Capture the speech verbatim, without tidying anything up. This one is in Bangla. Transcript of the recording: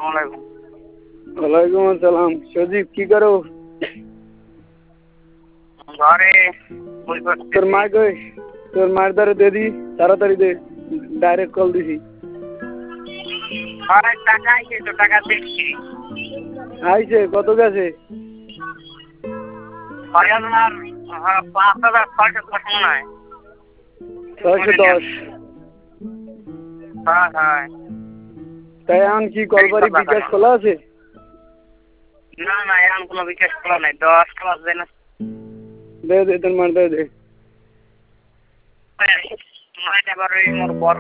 আলাইকুম। ওয়ালাইকুম আসসালাম। সজীব কি করো? ঘরে বই পড়তেছি। তোর মা কই? তোর মার দ্বারা দে দি, তাড়াতাড়ি দে, ডাইরেক্ট কল দিছি। ঘরে টাকা আইছে তো, টাকা দেখছি। আইছে কত গেছে? ছয় হাজার হ্যাঁ, পাঁচ হাজার ছয়শো দশ মনে হয়। ছয়শো দশ। হ্যাঁ হ্যাঁ। তাই এখন কি কলবাড়ি বিকাশ খোলা আছে? না না, এখন কোনো বিকাশ খোলা নাই, দশ ক্লাস দেয় না। দে দে তোর মার দে দে। এবার ওই মোর বড়